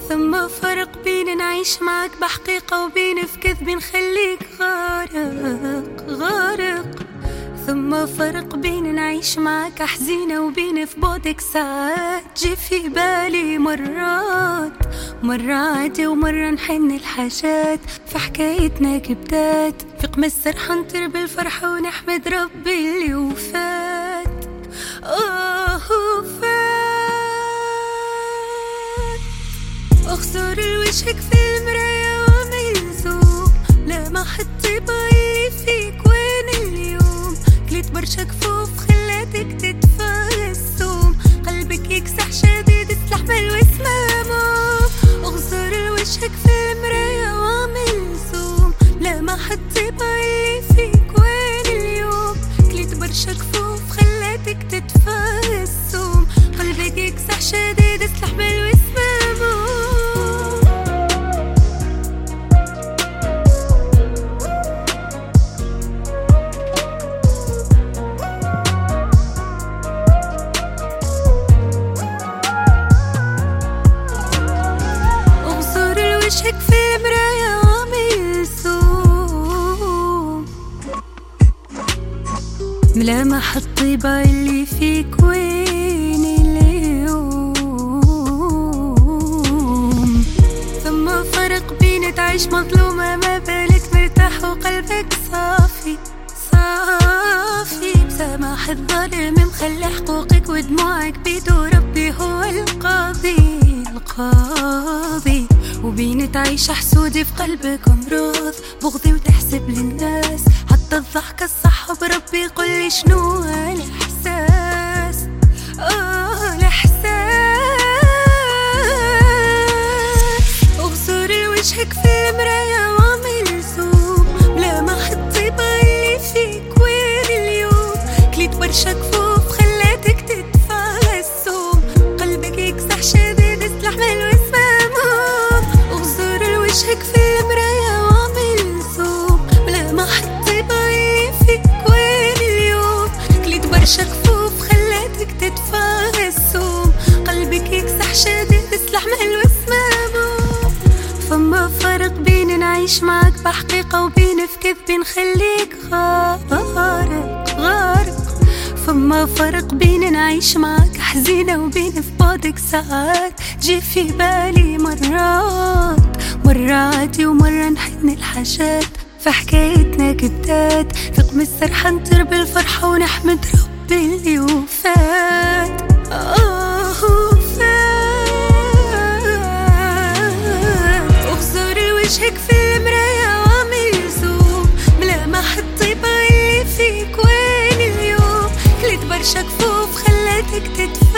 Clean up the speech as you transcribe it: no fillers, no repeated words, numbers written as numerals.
ثم فرق بين نعيش معك بحقيقة وبين في كذب نخليك غارق. ثم فرق بين نعيش معك حزينة وبين في بعدك ساعات. جي في بالي مرة عادي ومرة نحن الحاجات في حكايتنا كبدات. في قمة سرحة نطير بالفرحة ونحمد ربي اللي وفات. وفات. اخسر وجهك في المراية وملزوم لما حطي بالي فيك وين اليوم. كليت برشا كفوف خلاتك تتفاهم. قلبك يكسح شديد استحمل واسمامه. اخسر وجهك في المراية وملزوم لما حطي بالي فيك وين اليوم. كليت برشا كفوف خلاتك تتفاهم. قلبك يكسح شديد استحمل واسمامه. وجهك في المراية وملزوم ملامح الطيبة اللي فيك وين اليوم. ثم فرق بين تعيش مظلومة ما بالك مرتاح وقلبك صافي. بسماح الظالم مخلي حقوقك ودموعك بيدو ربي هو القاضي. وبين تعيش حسودي في قلبك امراض بغضي وتحسب للناس. حتى الضحكة الصح بربي قولي شنو هالإحساس. الإحساس. وغسور وجهك في المراية وملزوم ملامح الطيبة اللي فيك وين اليوم. كليت برشا كفوف خلاتك تتفاهم. قلبك يكسح شديد استحمل وجهك في المراية وملزوم ملامح الطيبة اللي فيك وين اليوم. كليت برشا كفوف خلاتك تتفاهم. قلبك يكسح شديد استحمل واسمامه. فما فرق بين نعيش معك بحقيقة وبين في كذب نخليك غارق. فما فرق بين نعيش معك حزينة وبين في بعدك ساعات. جي في بالي مرة عادي ومرة نحن الحاجات في حكايتنا كبدات. في قمة سرحة نطير بالفرحة ونحمد ربي اللي وفات. وغسور وجهك في المراية وملزوم ملامح الطيبة اللي فيك وين اليوم. كليت برشا كفوف خلاتك تتفاهم.